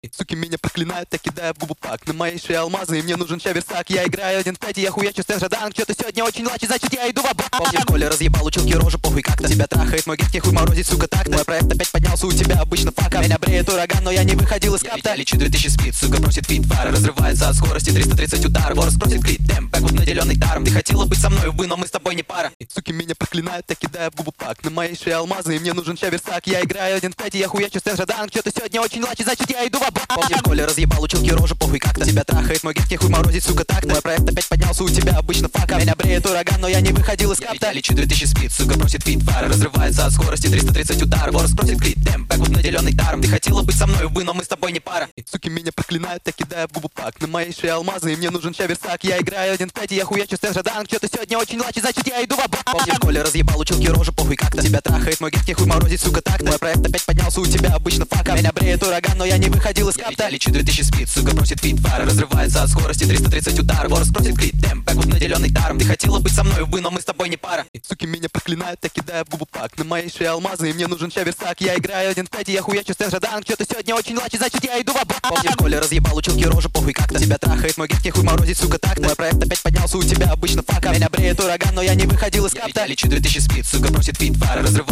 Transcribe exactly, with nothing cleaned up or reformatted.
И суки меня проклинают, так кидая в губу пак. На моей шее алмазы, и мне нужен чаверсак. Я играю один в пять, и я хуячу стенжаданг. Чё-то сегодня очень лачи, значит я иду в банк. Помню, в школе разъебал училки рожу, похуй как-то. Тебя трахает мой гетки, хуй морозит, сука, так. Мой проект опять поднялся, у тебя обычно фака. Меня бреет ураган, но я не выходил из капта. Я лечу две тысячи спид, сука, просит фит фара. Разрывается от скорости триста тридцать удар. Ворс просит клип, темп, бэквуд наделенный даром. Ты хотела быть со мной, увы, но мы с тобой не пара. И суки меня проклинают, так кидая в губу пак. На моей шее алмазы, и мне нужен чаверсак. Я играю один в пять, и я хуячу стенжаданг. Чё-то сегодня очень лачи, значит я иду в банк. Помню, в школе разъебал училки рожу, похуй как-то. Тебя трахает мой гетки, хуй морозит, сука, так. Мой проект опять поднялся, у тебя обычно фака. Меня бреет ураган, но я не выходил из капта. Я лечу две тысячи спид, сука, просит фит фара. Разрывается от скорости триста тридцать удар. Ворс просит клип, темп, бэквуд наделенный даром. Ты хотела быть со мной, увы, но мы с тобой не пара. И суки меня проклинают, так кидая в губу пак. На моей шее алмазы, и мне нужен чаверсак. Я играю один в пять, и я хуячу стенжаданг. Чё-то сегодня очень лачи, значит я иду в банк. Помню, в школе разъебал училки рожу, похуй как-то. Тебя трахает мой гетки, хуй морозит, сука, так. Мой проект опять поднялся, у тебя обычно фака. Меня бреет ураган, но я не выходил из капта. Я лечу две тысячи спид, сука, просит фит фара. Разрывается от скорости триста тридцать удар. Ворс просит клип, темп, бэквуд наделенный даром. Ты хотела быть со мной, увы, но мы с тобой не пара. И суки меня проклинают, так кидая в губу пак. На моей шее алмазы, и мне нужен чаверсак. Я играю один в пять, и я хуячу стенжаданг. Чё-то сегодня очень лачи, значит я иду в банк. Помню, в школе разъебал училки рожу, похуй как-то. Тебя трахает мой гетки, хуй морозит, сука, так. Мой проект опять поднялся, у тебя обычно фака. Меня бреет ураган, но я не выходил из капта. Я лечу две тысячи спид, сука, просит фит фара. Разрывается